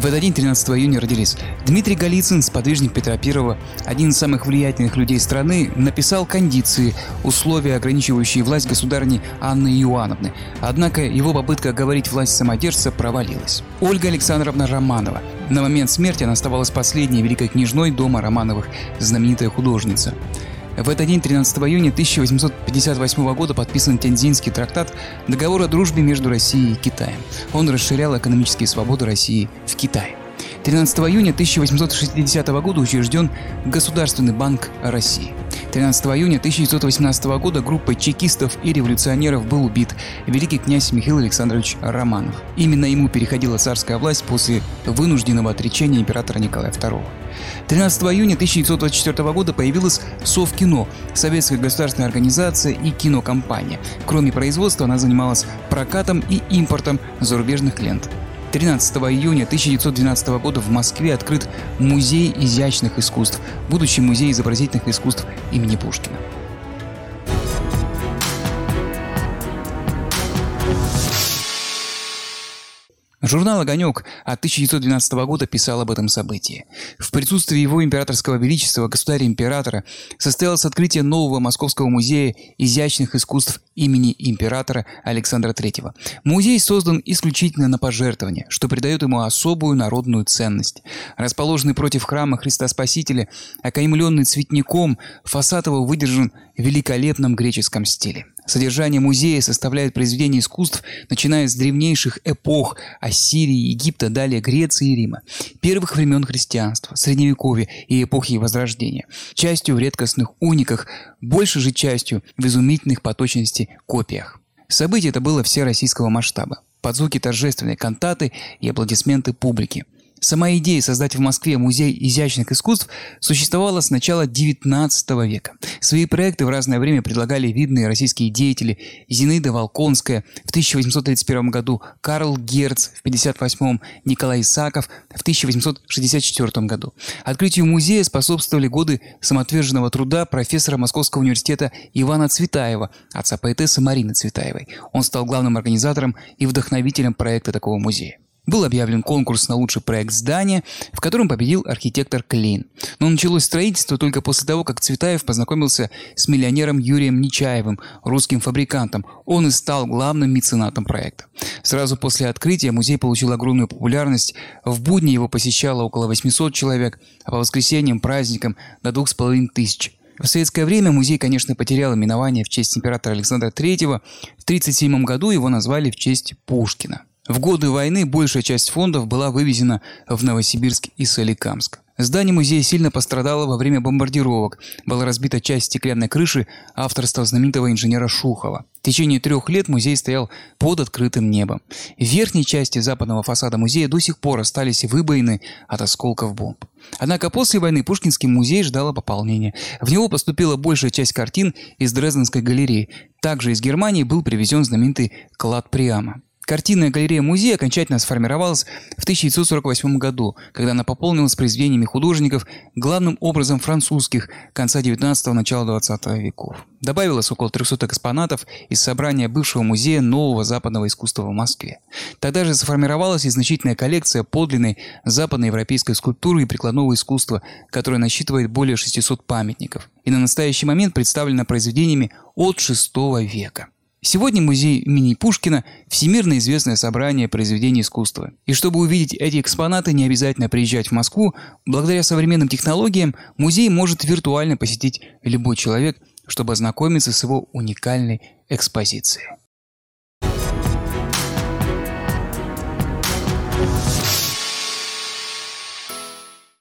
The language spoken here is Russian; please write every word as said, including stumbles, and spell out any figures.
В этот день, тринадцатого июня, родились Дмитрий Голицын, сподвижник Петра Первого, один из самых влиятельных людей страны, написал кондиции, условия, ограничивающие власть государыни Анны Иоанновны. Однако его попытка оговорить власть самодержца провалилась. Ольга Александровна Романова. На момент смерти она оставалась последней великой княжной дома Романовых, знаменитая художница. В этот день, тринадцатого июня тысяча восемьсот пятьдесят восьмого года, подписан Тяньцзинский трактат «Договор о дружбе между Россией и Китаем». Он расширял экономические свободы России в Китае. тринадцатого июня тысяча восемьсот шестидесятого года учрежден Государственный банк России. тринадцатого июня тысяча девятьсот восемнадцатого года группой чекистов и революционеров был убит великий князь Михаил Александрович Романов. Именно ему переходила царская власть после вынужденного отречения императора Николая Второго. тринадцатого июня тысяча девятьсот двадцать четвёртого года появилась Совкино, советская государственная организация и кинокомпания. Кроме производства, она занималась прокатом и импортом зарубежных лент. тринадцатого июня тысяча девятьсот двенадцатого года в Москве открыт Музей изящных искусств, будущий музей изобразительных искусств имени Пушкина. Журнал «Огонек» от тысяча девятьсот двенадцатого года писал об этом событии. В присутствии его императорского величества, государя-императора, состоялось открытие нового Московского музея изящных искусств имени императора Александра Третьего. Музей создан исключительно на пожертвования, что придает ему особую народную ценность. Расположенный против храма Христа Спасителя, окаймленный цветником, фасад его выдержан в великолепном греческом стиле. Содержание музея составляет произведения искусств, начиная с древнейших эпох Ассирии, Египта, далее Греции и Рима, первых времен христианства, Средневековья и эпохи Возрождения, частью в редкостных униках, большей же частью в изумительных по точности копиях. Событие это было всероссийского масштаба, под звуки торжественной кантаты и аплодисменты публики. Сама идея создать в Москве музей изящных искусств существовала с начала девятнадцатого века. Свои проекты в разное время предлагали видные российские деятели: Зинаида Волконская в тысяча восемьсот тридцать первом году, Карл Герц в пятьдесят восьмом, Николай Исаков в тысяча восемьсот шестьдесят четвёртом году. Открытию музея способствовали годы самоотверженного труда профессора Московского университета Ивана Цветаева, отца поэтессы Марины Цветаевой. Он стал главным организатором и вдохновителем проекта такого музея. Был объявлен конкурс на лучший проект здания, в котором победил архитектор Клейн. Но началось строительство только после того, как Цветаев познакомился с миллионером Юрием Нечаевым, русским фабрикантом. Он и стал главным меценатом проекта. Сразу после открытия музей получил огромную популярность. В будни его посещало около восьмисот человек, а по воскресеньям, праздникам до двух с половиной тысяч. В советское время музей, конечно, потерял именование в честь императора Александра Третьего. В тысяча девятьсот тридцать седьмом году его назвали в честь Пушкина. В годы войны большая часть фондов была вывезена в Новосибирск и Соликамск. Здание музея сильно пострадало во время бомбардировок. Была разбита часть стеклянной крыши авторства знаменитого инженера Шухова. В течение трех лет музей стоял под открытым небом. В верхней части западного фасада музея до сих пор остались выбоины от осколков бомб. Однако после войны Пушкинский музей ждало пополнения. В него поступила большая часть картин из Дрезденской галереи. Также из Германии был привезен знаменитый клад Приама. Картинная галерея музея окончательно сформировалась в тысяча девятьсот сорок восьмом году, когда она пополнилась произведениями художников, главным образом французских, конца девятнадцатого – начала двадцатого веков. Добавилось около трехсот экспонатов из собрания бывшего музея нового западного искусства в Москве. Тогда же сформировалась и значительная коллекция подлинной западноевропейской скульптуры и прикладного искусства, которая насчитывает более шестисот памятников, и на настоящий момент представлена произведениями от шестого века. Сегодня музей имени Пушкина – всемирно известное собрание произведений искусства. И чтобы увидеть эти экспонаты, не обязательно приезжать в Москву. Благодаря современным технологиям музей может виртуально посетить любой человек, чтобы ознакомиться с его уникальной экспозицией.